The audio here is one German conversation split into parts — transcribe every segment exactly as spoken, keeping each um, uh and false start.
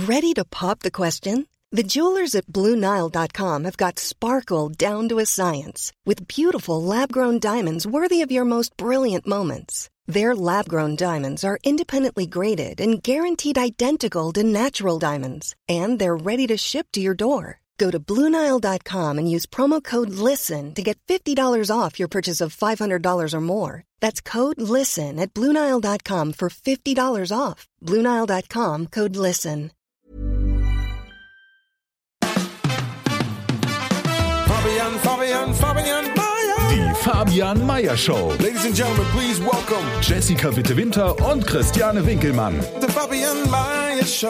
Ready to pop the question? The jewelers at Blue Nile dot com have got sparkle down to a science with beautiful lab-grown diamonds worthy of your most brilliant moments. Their lab-grown diamonds are independently graded and guaranteed identical to natural diamonds, and they're ready to ship to your door. Go to Blue Nile dot com and use promo code LISTEN to get fifty dollars off your purchase of five hundred dollars or more. That's code LISTEN at Blue Nile dot com for fifty dollars off. Blue Nile dot com, code LISTEN. Fabian, Fabian, Fabian Meyer. Die Fabian Meyer Show. Ladies and gentlemen, please welcome Jessica Witte-Winter und Christiane Winkelmann. the Fabian Meyer Show.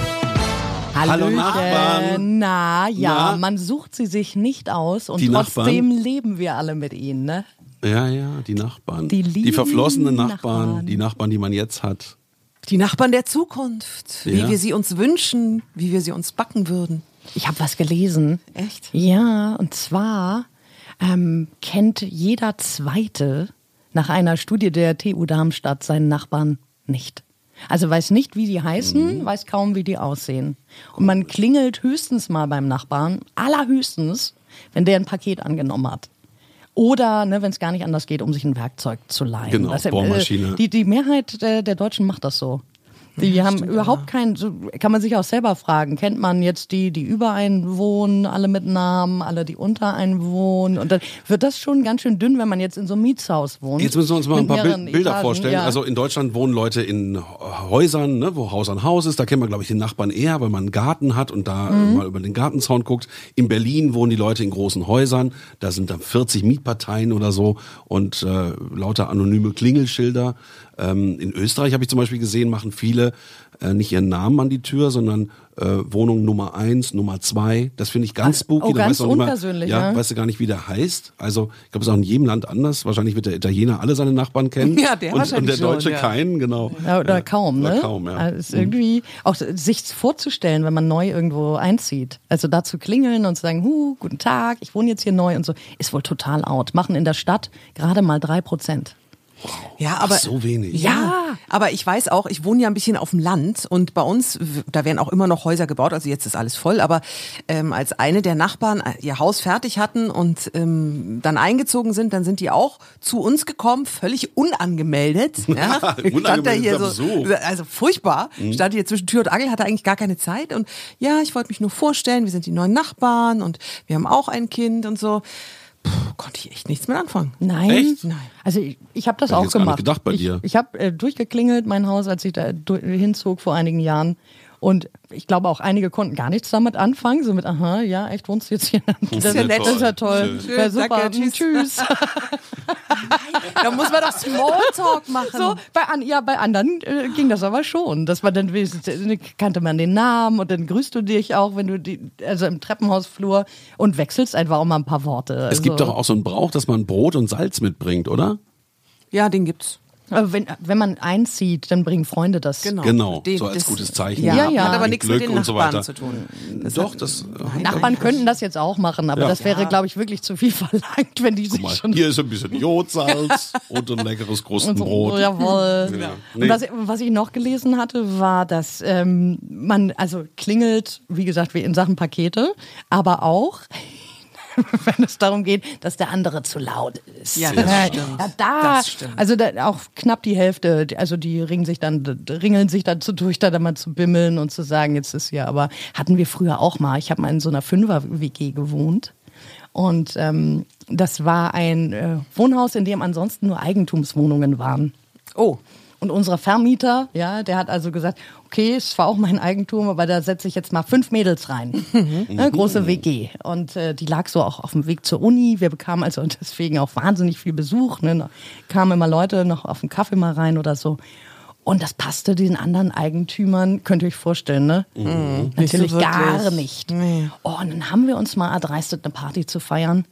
Hallo Hallöchen. Nachbarn. Na ja, Na? man sucht sie sich nicht aus und Die trotzdem Nachbarn? leben wir alle mit ihnen, ne? Ja, ja, die Nachbarn. Die lieben verflossenen Nachbarn, Nachbarn. die Nachbarn, die man jetzt hat. Die Nachbarn der Zukunft, Ja. wie wir sie uns wünschen, wie wir sie uns backen würden. Ich habe was gelesen. Echt? Ja, und zwar ähm, kennt jeder Zweite nach einer Studie der T U Darmstadt seinen Nachbarn nicht. Also weiß nicht, wie die heißen, Mhm. weiß kaum, wie die aussehen. Und man klingelt höchstens mal beim Nachbarn, allerhöchstens, wenn der ein Paket angenommen hat. Oder, ne, wenn es gar nicht anders geht, um sich ein Werkzeug zu leihen. Genau, Das, äh, Bohrmaschine. Die, die Mehrheit der, der Deutschen macht das so. Die haben überhaupt keinen, so kann man sich auch selber fragen, kennt man jetzt die, die über einen wohnen, alle mit Namen, alle, die unter einen wohnen? Und dann wird das schon ganz schön dünn, wenn man jetzt in so einem Mietshaus wohnt. Jetzt müssen wir uns mal ein mit paar mehreren Bild, Bilder Etagen, vorstellen. ja. Also in Deutschland wohnen Leute in Häusern, ne, wo Haus an Haus ist. Da kennt man, glaube ich, den Nachbarn eher, weil man einen Garten hat und da Mhm. mal über den Gartenzaun guckt. In Berlin wohnen die Leute in großen Häusern. Da sind dann vierzig Mietparteien oder so und äh, lauter anonyme Klingelschilder. Ähm, in Österreich habe ich zum Beispiel gesehen, machen viele äh, nicht ihren Namen an die Tür, sondern äh, Wohnung Nummer eins, Nummer zwei. Das finde ich ganz spooky. oh, Da ganz weißt du auch nicht mal- unpersönlich, ja, ne? weißt du gar nicht, wie der heißt. Also ich glaube, es ist auch in jedem Land anders. Wahrscheinlich wird der Italiener alle seine Nachbarn kennen. Ja, der und, und wahrscheinlich der Deutsche schon, ja. keinen, genau. Ja, oder kaum, Oder ne? kaum, ja. Also ist irgendwie auch sich vorzustellen, wenn man neu irgendwo einzieht. Also da zu klingeln und zu sagen, hu, guten Tag, ich wohne jetzt hier neu und so, ist wohl total out. Machen in der Stadt gerade mal drei Prozent. Ja, aber Ach, so wenig. Ja, aber ich weiß auch, ich wohne ja ein bisschen auf dem Land und bei uns, da werden auch immer noch Häuser gebaut, also jetzt ist alles voll, aber ähm, als eine der Nachbarn ihr Haus fertig hatten und ähm, dann eingezogen sind, dann sind die auch zu uns gekommen, völlig unangemeldet. Ja. Stand da hier so, Besuch. also furchtbar, Mhm. stand hier zwischen Tür und Angel, hatte eigentlich gar keine Zeit und ja, ich wollte mich nur vorstellen, wir sind die neuen Nachbarn und wir haben auch ein Kind und so. Puh, konnte ich echt nichts mit anfangen. Nein. Echt? Nein. Also ich, ich habe das Hätte ich auch jetzt gar nicht gemacht. gedacht bei ich dir. ich habe äh, durchgeklingelt, mein Haus, als ich da du- hinzog vor einigen Jahren. Und ich glaube auch einige konnten gar nichts damit anfangen. So mit, aha, ja, echt, wohnst du jetzt hier? Das ist ja nett. Das ist ja toll. Schön. Ja, super. Danke, tschüss. Tschüss. Da muss man doch Smalltalk machen. So, bei, an, ja, bei anderen äh, ging das aber schon. Dass man dann wenigstens, äh, kannte man den Namen und dann grüßt du dich auch, wenn du die, also im Treppenhausflur und wechselst einfach auch mal ein paar Worte. Es Also, gibt doch auch so einen Brauch, dass man Brot und Salz mitbringt, oder? Ja, den gibt's. aber wenn, wenn man einzieht, dann bringen Freunde das. Genau. Genau, Den- so als das- gutes Zeichen. Ja, Ja, ja. hat aber Mit nichts mit Glück den und so Nachbarn weiter. zu tun. Doch, das. äh, Nachbarn könnten das jetzt auch machen, aber Ja. das wäre, Ja. glaube ich, wirklich zu viel verlangt, wenn die Guck sich mal, schon hier ist ein bisschen Jodsalz und ein leckeres und so, Krustenbrot. jawohl. Ja. Und Nee. was, was ich noch gelesen hatte, war, dass ähm, man also klingelt, wie gesagt, wie in Sachen Pakete, aber auch wenn es darum geht, dass der andere zu laut ist. Ja, das ja, stimmt. Ja, da, Das stimmt. also da, auch knapp die Hälfte, also die ringen sich dann, ringeln sich dann zu durch, da dann mal zu bimmeln und zu sagen, jetzt ist ja, aber hatten wir früher auch mal. Ich habe mal in so einer Fünfer-W G gewohnt. Und ähm, das war ein äh, Wohnhaus, in dem ansonsten nur Eigentumswohnungen waren. Oh. Und unser Vermieter, ja, der hat also gesagt, okay, es war auch mein Eigentum, aber da setze ich jetzt mal fünf Mädels rein. Ne, große W G. Und äh, die lag so auch auf dem Weg zur Uni. Wir bekamen also deswegen auch wahnsinnig viel Besuch. Ne? Kamen immer Leute noch auf den Kaffee mal rein oder so. Und das passte den anderen Eigentümern, könnt ihr euch vorstellen, ne? Mhm. Natürlich Nicht so gar wirklich. nicht. Nee. Oh, und dann haben wir uns mal erdreistet, eine Party zu feiern.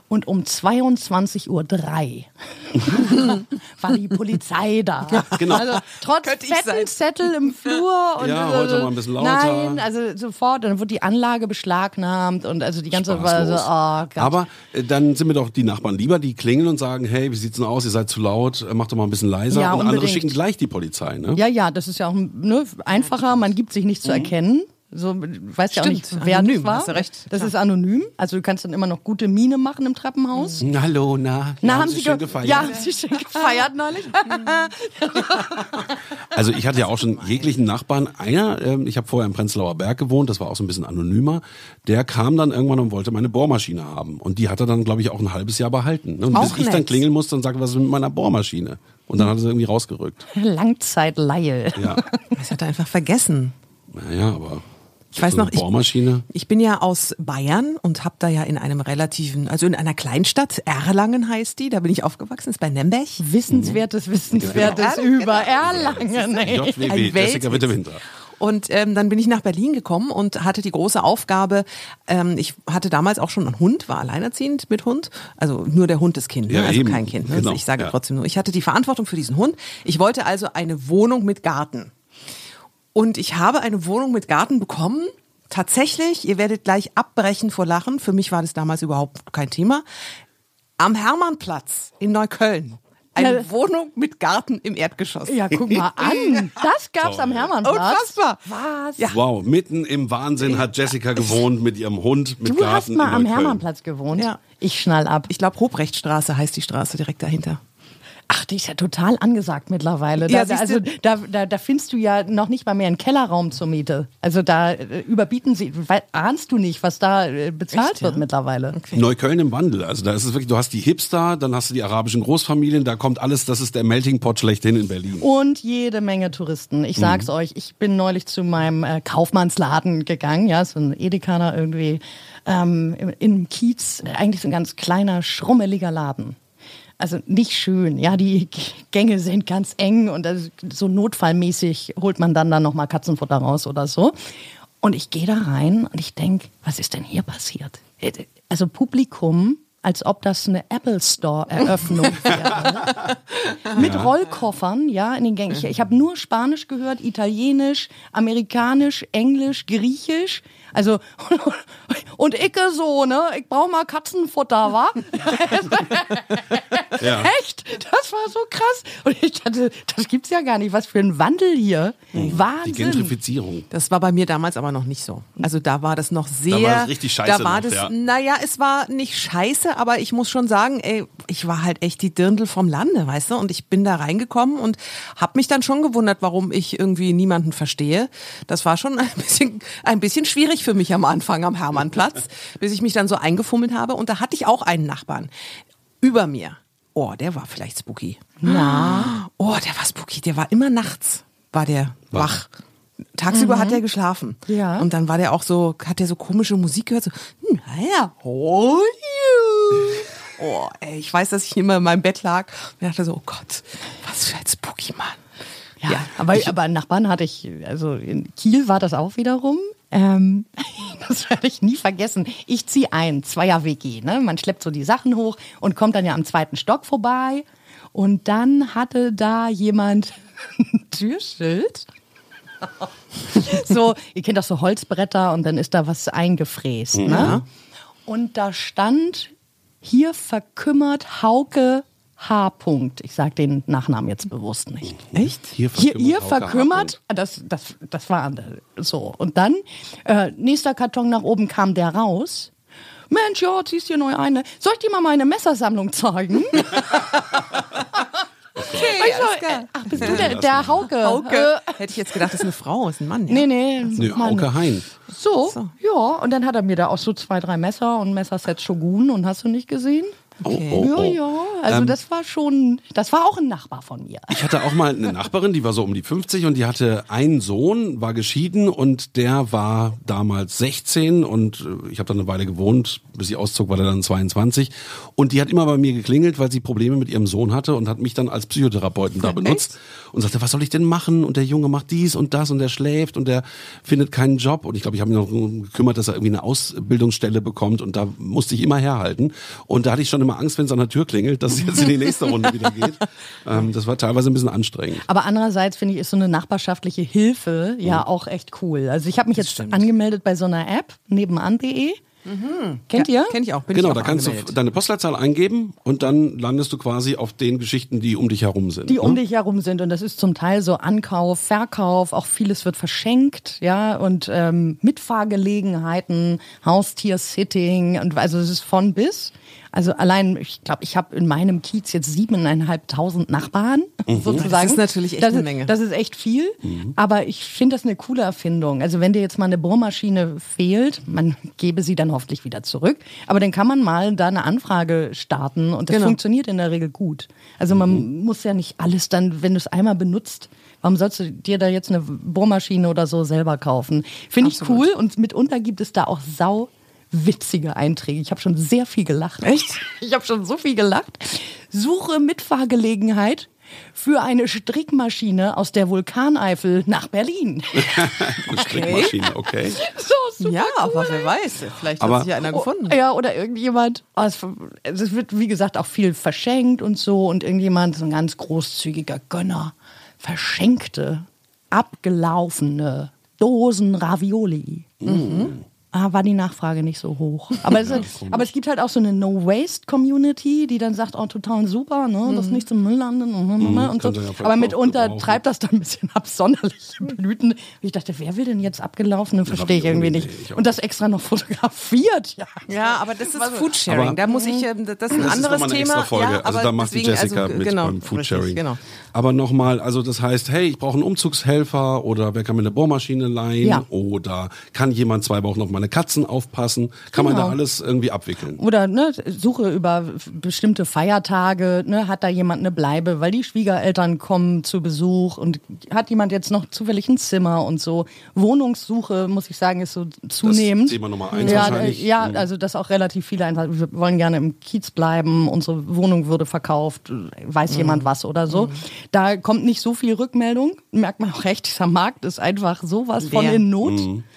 Und um zweiundzwanzig Uhr drei war die Polizei da. Genau. Also trotz Könnte ich fetten sein. Zettel im Flur. Und Ja, also, heute mal ein bisschen lauter. Nein, also sofort. Dann wurde die Anlage beschlagnahmt und also die ganze war so, oh Gott. Aber äh, dann sind mir doch die Nachbarn lieber, die klingeln und sagen, hey, wie sieht's denn aus, ihr seid zu laut, äh, macht doch mal ein bisschen leiser. Ja, und andere unbedingt. schicken gleich die Polizei. Ne? Ja, ja, das ist ja auch ne, einfacher, man gibt sich nicht zu erkennen. So, weißt ja auch Stimmt, nicht, wer anonym, das war. hast du recht, Das klar. ist anonym. Also du kannst dann immer noch gute Miene machen im Treppenhaus. Mhm. Hallo, na, Na, haben Sie schön ge- gefeiert? Ja, haben Sie schön gefeiert neulich? Also ich hatte ja auch schon jeglichen Nachbarn. Einer, ähm, ich habe vorher im Prenzlauer Berg gewohnt, das war auch so ein bisschen anonymer, der kam dann irgendwann und wollte meine Bohrmaschine haben. Und die hat er dann, glaube ich, auch ein halbes Jahr behalten. Ne? Und Auch bis ich dann nett. klingeln musste und sagte, was ist mit meiner Bohrmaschine? Und dann hat er sie irgendwie rausgerückt. Langzeitleihe. Ja, Das hat er einfach vergessen. naja, aber Ich weiß so eine noch, ich- Bohrmaschine. Ich bin ja aus Bayern und habe da ja in einem relativen, also in einer Kleinstadt, Erlangen heißt die, da bin ich aufgewachsen, ist bei Nürnberg. Wissenswertes, Wissenswertes Genau. über Erlangen. ey. J W W, Ein Jessica Welthit. Witte-Winter. Und ähm, dann bin ich nach Berlin gekommen und hatte die große Aufgabe, ähm, ich hatte damals auch schon einen Hund, war alleinerziehend mit Hund, also nur der Hund ist Kind, ne? Ja, also eben. kein Kind. Ne? Genau, Also ich sage ja. trotzdem nur, ich hatte die Verantwortung für diesen Hund. Ich wollte also eine Wohnung mit Garten. Und ich habe eine Wohnung mit Garten bekommen. Tatsächlich, ihr werdet gleich abbrechen vor Lachen, für mich war das damals überhaupt kein Thema, am Hermannplatz in Neukölln. Eine Ja. Wohnung mit Garten im Erdgeschoss. Ja, guck mal an. Das gab's am Hermannplatz. Unfassbar. Was? Ja. Wow, mitten im Wahnsinn hat Jessica gewohnt mit ihrem Hund, mit Du Garten hast mal in am Neukölln. Hermannplatz gewohnt. Ja. Ich schnall ab. Ich glaube, Ruprechtstraße heißt die Straße direkt dahinter. Ach, die ist ja total angesagt mittlerweile. Da, Ja, da, siehst also du. da, da, da findest du ja noch nicht mal mehr einen Kellerraum zur Miete. Also da äh, überbieten sie, weil, ahnst du nicht, was da äh, bezahlt Echt, wird ja? mittlerweile. Neukölln im Wandel. Also da ist es wirklich, du hast die Hipster, dann hast du die arabischen Großfamilien, da kommt alles, das ist der Melting Pot schlechthin in Berlin. Und jede Menge Touristen. Ich sag's euch, ich bin neulich zu meinem äh, Kaufmannsladen gegangen, ja, so ein Edekaner irgendwie, ähm, im, im Kiez, äh, eigentlich so ein ganz kleiner, schrummeliger Laden. Also nicht schön, ja, die Gänge sind ganz eng und das, so notfallmäßig holt man dann da nochmal Katzenfutter raus oder so. Und ich gehe da rein und ich denk, was ist denn hier passiert? Also Publikum, als ob das eine Apple Store Eröffnung wäre. Mit Rollkoffern, ja, in den Gängen. Ich, ich habe nur Spanisch gehört, Italienisch, Amerikanisch, Englisch, Griechisch. Also, und ich so, ne, ich brauche mal Katzenfutter, wa? Ja. Echt? Das war so krass. Und ich dachte, das gibt's ja gar nicht. Was für ein Wandel hier. Die Wahnsinn. Gentrifizierung. Das war bei mir damals aber noch nicht so. Also da war das noch sehr. Da war das richtig scheiße Da war noch, das, ja. naja, es war nicht scheiße, aber ich muss schon sagen, ey, ich war halt echt die Dirndl vom Lande, weißt du? Und ich bin da reingekommen und habe mich dann schon gewundert, warum ich irgendwie niemanden verstehe. Das war schon ein bisschen, ein bisschen schwierig für mich am Anfang am Hermannplatz, bis ich mich dann so eingefummelt habe. Und da hatte ich auch einen Nachbarn über mir. Oh, der war vielleicht spooky. Na. Oh, der war spooky. Der war immer nachts, war der wach. Tagsüber hat er geschlafen. Ja. Und dann war der auch so, hat der so komische Musik gehört, so, naja, oh, you. Oh, ey, ich weiß, dass ich immer in meinem Bett lag und dachte so, oh Gott, was für ein spooky Mann. Ja, Ja, aber, aber Nachbarn hatte ich, also in Kiel war das auch wiederum. Ähm, das werde ich nie vergessen. Ich ziehe ein, Zweier-W G. Ne? Man schleppt so die Sachen hoch und kommt dann ja am zweiten Stock vorbei. Und dann hatte da jemand ein Türschild. So, ihr kennt doch so Holzbretter und dann ist da was eingefräst. Ne? Ja. Und da stand, hier verkümmert Hauke H. -Punkt. Ich sage den Nachnamen jetzt bewusst nicht. Echt? Hier Hier, ihr Hauke H. verkümmert, das, das, das war so. Und dann, äh, nächster Karton nach oben kam der raus. Mensch, ja, ziehst hier neu eine. Soll ich dir mal meine Messersammlung zeigen? Okay, Ich so, äh, ach, bist du der, der Hauke? Hauke. Äh, Hätte ich jetzt gedacht, das ist eine Frau, ist ein Mann. Ja. nee, nee. Nö, Mann. Hauke Hein. So, So. ja. Und dann hat er mir da auch so zwei, drei Messer und Messersets Shogun und hast du nicht gesehen? Okay. Oh, oh, oh. Ja, ja, also Ähm, das war schon, das war auch ein Nachbar von mir. Ich hatte auch mal eine Nachbarin, die war so um die fünfzig und die hatte einen Sohn, war geschieden und der war damals sechzehn und äh, ich habe da eine Weile gewohnt, bis ich auszog, war der dann zweiundzwanzig und die hat immer bei mir geklingelt, weil sie Probleme mit ihrem Sohn hatte und hat mich dann als Psychotherapeuten da benutzt und sagte, was soll ich denn machen und der Junge macht dies und das und der schläft und der findet keinen Job und ich glaube, ich habe mich noch gekümmert, dass er irgendwie eine Ausbildungsstelle bekommt und da musste ich immer herhalten und da hatte ich schon immer Angst, wenn es an der Tür klingelt, dass es jetzt in die nächste Runde wieder geht. Ähm, das war teilweise ein bisschen anstrengend. Aber andererseits finde ich, ist so eine nachbarschaftliche Hilfe ja Mhm. auch echt cool. Also ich habe mich jetzt angemeldet bei so einer App, nebenan punkt de. Mhm. Kennt ihr? Kenn ich auch. Bin Genau, ich auch da kannst angemeldet. du deine Postleitzahl eingeben und dann landest du quasi auf den Geschichten, die um dich herum sind. Die um ne? dich herum sind und das ist zum Teil so Ankauf, Verkauf, auch vieles wird verschenkt, ja, und ähm, Mitfahrgelegenheiten, Haustiersitting und also es ist von bis. Also allein, ich glaube, ich habe in meinem Kiez jetzt siebeneinhalbtausend Nachbarn sozusagen. Das ist natürlich echt das eine ist, Menge. Das ist echt viel, aber ich finde das eine coole Erfindung. Also wenn dir jetzt mal eine Bohrmaschine fehlt, man gebe sie dann hoffentlich wieder zurück, aber dann kann man mal da eine Anfrage starten und das Genau. funktioniert in der Regel gut. Also man muss ja nicht alles dann, wenn du es einmal benutzt, warum sollst du dir da jetzt eine Bohrmaschine oder so selber kaufen? Finde ich Absolut. cool und mitunter gibt es da auch sau witzige Einträge. Ich habe schon sehr viel gelacht. Echt? Ich habe schon so viel gelacht. Suche Mitfahrgelegenheit für eine Strickmaschine aus der Vulkaneifel nach Berlin. Eine Strickmaschine, okay. So super Ja, cool. aber wer weiß, vielleicht Aber- hat sich ja einer gefunden. Ja, oder irgendjemand, oh, es, es wird wie gesagt auch viel verschenkt und so und irgendjemand, so ein ganz großzügiger Gönner, verschenkte, abgelaufene Dosen Ravioli. Mhm. Ah, war die Nachfrage nicht so hoch. Aber es, aber es gibt halt auch so eine No-Waste-Community, die dann sagt, oh, total super, ne, das nicht zum Müll landen und, und so. kann man ja Aber mitunter gebrauchen. treibt das dann ein bisschen absonderliche Blüten. Und ich dachte, wer will denn jetzt abgelaufene? Verstehe ich irgendwie nicht. ich auch Und das extra noch fotografiert, ja. Ja, aber das ist Foodsharing. Aber- Da muss ich, ähm, das ist ein Das ist anderes nochmal eine Thema. extra Folge. Ja, also aber da macht die deswegen, Jessica also, mit genau, beim Foodsharing. richtig, Genau. Aber nochmal, also das heißt, hey, ich brauche einen Umzugshelfer oder wer kann mir eine Bohrmaschine leihen Ja. oder kann jemand zwei Wochen auf meine Katzen aufpassen? Kann man Genau. da alles irgendwie abwickeln? Oder ne, Suche über bestimmte Feiertage, ne, hat da jemand eine Bleibe, weil die Schwiegereltern kommen zu Besuch und hat jemand jetzt noch zufällig ein Zimmer und so. Wohnungssuche, muss ich sagen, ist so zunehmend. Thema Nummer eins ja, wahrscheinlich. äh, ja, Mhm. also das auch relativ viele einfach, wir wollen gerne im Kiez bleiben, unsere Wohnung würde verkauft, weiß jemand was oder so. Da kommt nicht so viel Rückmeldung, merkt man auch recht, dieser Markt ist einfach sowas von Leer. in Not.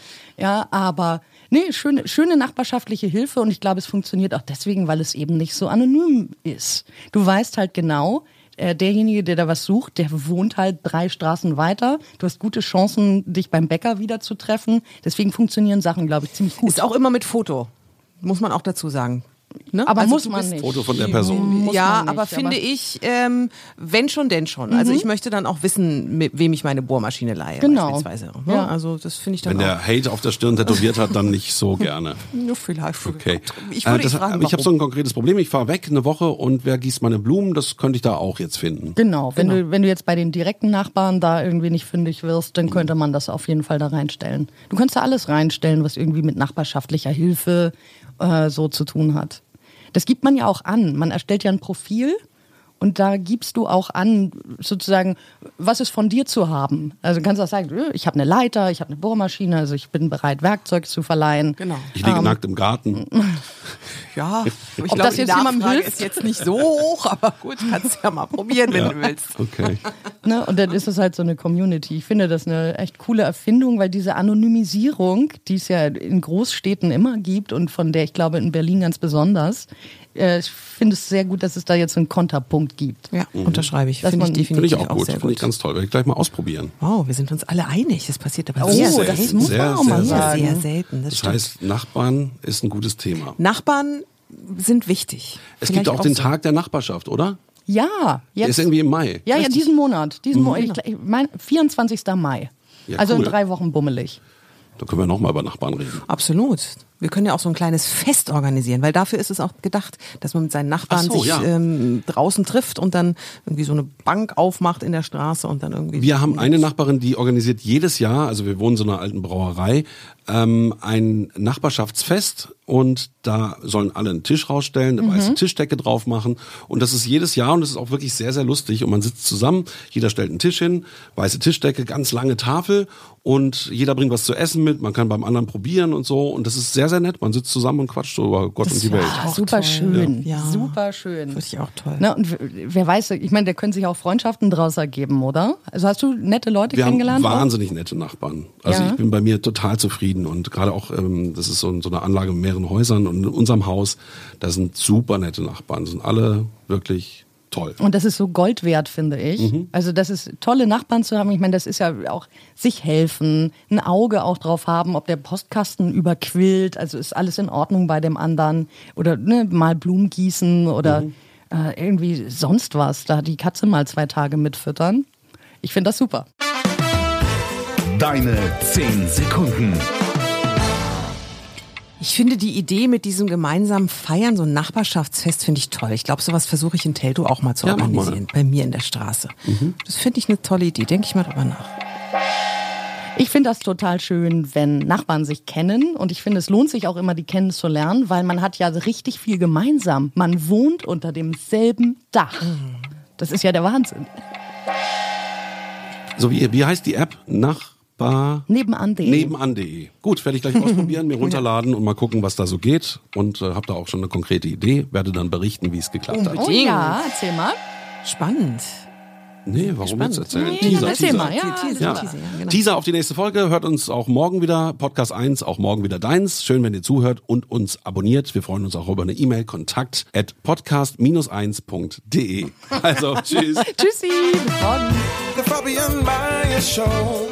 Ja, aber nee, schöne, schöne nachbarschaftliche Hilfe und ich glaube, es funktioniert auch deswegen, weil es eben nicht so anonym ist. Du weißt halt genau, äh, derjenige, der da was sucht, der wohnt halt drei Straßen weiter. Du hast gute Chancen, dich beim Bäcker wieder zu treffen. Deswegen funktionieren Sachen, glaube ich, ziemlich gut. Ist auch immer mit Foto, muss man auch dazu sagen. Ne? aber Also muss du man bist- nicht. Foto von der Person. Muss Ja, man nicht, aber finde aber- ich, ähm, wenn schon, denn schon. Also ich möchte dann auch wissen, mit wem ich meine Bohrmaschine leihe. Genau. Beispielsweise. Ne? Ja. Also das finde ich dann Wenn der Hate auf der Stirn tätowiert hat, dann nicht so gerne. auch. Ja, vielleicht. Okay. Ich würde Äh, das, dich fragen, ich habe so warum. ein konkretes Problem. Ich fahre weg eine Woche und wer gießt meine Blumen? Das könnte ich da auch jetzt finden. Genau, wenn du wenn du jetzt bei den direkten Nachbarn da irgendwie nicht fündig wirst, dann könnte man das auf jeden Fall da reinstellen. Du kannst da alles reinstellen, was irgendwie mit nachbarschaftlicher Hilfe äh, so zu tun hat. Das gibt man ja auch an. Man erstellt ja ein Profil und da gibst du auch an, sozusagen, was ist von dir zu haben. Also du kannst auch sagen, ich habe eine Leiter, ich habe eine Bohrmaschine, also ich bin bereit, Werkzeug zu verleihen. Genau. Ich liege nackt im Garten. Ja, ich Ob glaube, das die jetzt jemandem Nachfrage hilft? ist jetzt nicht so hoch, aber gut, kannst ja mal probieren, wenn du willst. Okay. Ne? Und dann ist es halt so eine Community. Ich finde das eine echt coole Erfindung, weil diese Anonymisierung, die es ja in Großstädten immer gibt und von der ich glaube in Berlin ganz besonders, äh, ich finde es sehr gut, dass es da jetzt einen Konterpunkt gibt. Ja, unterschreibe ich. Dass Finde ich man- definitiv Finde ich auch gut. sehr Finde ich ganz toll. Werde ich gleich mal ausprobieren. Wow, wir sind uns alle einig. Das passiert aber Oh, sehr, das selten. muss Sehr, man auch mal sehr, sagen. sehr selten. Das, Das stimmt. heißt, Nachbarn ist ein gutes Thema. Nachbarn sind wichtig. Es Vielleicht gibt auch den so. Tag der Nachbarschaft, oder? Ja, Der ist jetzt. irgendwie im Mai. Ja, ja, Richtig? diesen Monat. Diesen Mo ich, ich mein, vierundzwanzigsten Mai. Ja, also cool. in drei Wochen bummelig. Da können wir nochmal über Nachbarn reden. Absolut. Wir können ja auch so ein kleines Fest organisieren, weil dafür ist es auch gedacht, dass man mit seinen Nachbarn Ach so, sich ja. ähm, draußen trifft und dann irgendwie so eine Bank aufmacht in der Straße und dann irgendwie... Wir haben eine Nachbarin, die organisiert jedes Jahr, also wir wohnen in so einer alten Brauerei, ähm, ein Nachbarschaftsfest und da sollen alle einen Tisch rausstellen, eine mhm. weiße Tischdecke drauf machen und das ist jedes Jahr und das ist auch wirklich sehr, sehr lustig und man sitzt zusammen, jeder stellt einen Tisch hin, weiße Tischdecke, ganz lange Tafel und jeder bringt was zu essen mit, man kann beim anderen probieren und so und das ist sehr, sehr nett, man sitzt zusammen und quatscht so über Gott das und die Welt. Ja, super toll. schön, ja. super schön. Finde ich auch toll. Na, und wer weiß, ich meine, da können sich auch Freundschaften draus ergeben, oder? Also hast du nette Leute Wir kennengelernt? haben wahnsinnig nette Nachbarn. Also Ja. ich bin bei mir total zufrieden und gerade auch, ähm, das ist so, so eine Anlage mit mehreren Häusern und in unserem Haus, da sind super nette Nachbarn, sind alle wirklich toll. Und das ist so Gold wert, finde ich. Mhm. Also das ist tolle Nachbarn zu haben. Ich meine, das ist ja auch sich helfen, ein Auge auch drauf haben, ob der Postkasten überquillt, also ist alles in Ordnung bei dem anderen oder ne, mal Blumen gießen oder Mhm. äh, irgendwie sonst was. Da die Katze mal zwei Tage mitfüttern. Ich finde das super. Deine zehn Sekunden. Ich finde die Idee mit diesem gemeinsamen Feiern, so ein Nachbarschaftsfest, finde ich toll. Ich glaube, sowas versuche ich in Teltow auch mal zu Ja, mach mal. organisieren, bei mir in der Straße. Mhm. Das finde ich eine tolle Idee, denke ich mal drüber nach. Ich finde das total schön, wenn Nachbarn sich kennen und ich finde, es lohnt sich auch immer, die kennenzulernen, weil man hat ja richtig viel gemeinsam. Man wohnt unter demselben Dach. Das ist ja der Wahnsinn. So, wie, wie heißt die App? Nachbar... Nebenan.de. Nebenan.de. Gut, werde ich gleich ausprobieren, mir runterladen und mal gucken, was da so geht. Und äh, habe da auch schon eine konkrete Idee. Werde dann berichten, wie es geklappt hat. Oh ja, erzähl mal. Spannend. Nee, warum Spannend. jetzt erzählen? Nee, Teaser, erzähl Teaser. mal, ja. Teaser, Ja. Teaser, ja, genau. Teaser auf die nächste Folge. Hört uns auch morgen wieder. Podcast eins, auch morgen wieder deins. Schön, wenn ihr zuhört und uns abonniert. Wir freuen uns auch über eine E-Mail. Kontakt at podcast eins punkt de. Also, tschüss. Tschüssi, bis morgen. The Fabian Meyer Show.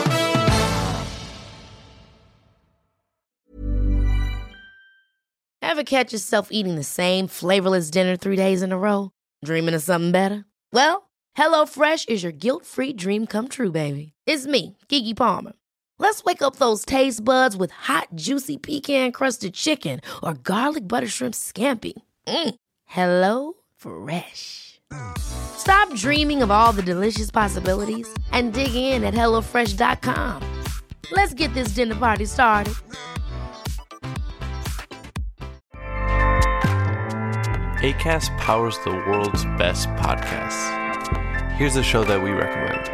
Ever catch yourself eating the same flavorless dinner three days in a row? Dreaming of something better? Well, HelloFresh is your guilt-free dream come true, baby. It's me, Keke Palmer. Let's wake up those taste buds with hot, juicy pecan-crusted chicken or garlic butter shrimp scampi. Mm. Hello Fresh. Stop dreaming of all the delicious possibilities and dig in at hello fresh dot com. Let's get this dinner party started. Acast powers the world's best podcasts. Here's a show that we recommend.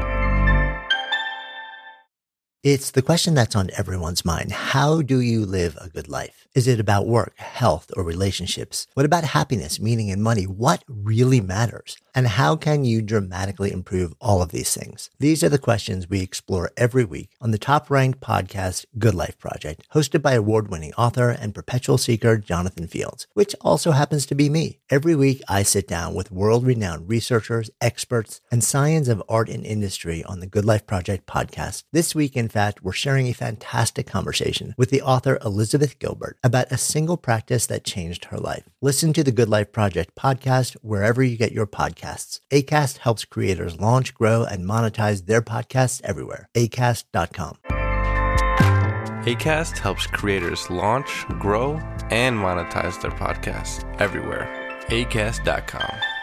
It's the question that's on everyone's mind. How do you live a good life? Is it about work, health, or relationships? What about happiness, meaning, and money? What really matters? And how can you dramatically improve all of these things? These are the questions we explore every week on the top-ranked podcast, Good Life Project, hosted by award-winning author and perpetual seeker Jonathan Fields, which also happens to be me. Every week, I sit down with world-renowned researchers, experts, and science of art and industry on the Good Life Project podcast. This week, in fact, we're sharing a fantastic conversation with the author Elizabeth Gilbert about a single practice that changed her life. Listen to the Good Life Project podcast wherever you get your podcasts. Acast helps creators launch, grow, and monetize their podcasts everywhere. acast dot com. Acast helps creators launch, grow, and monetize their podcasts everywhere. acast dot com.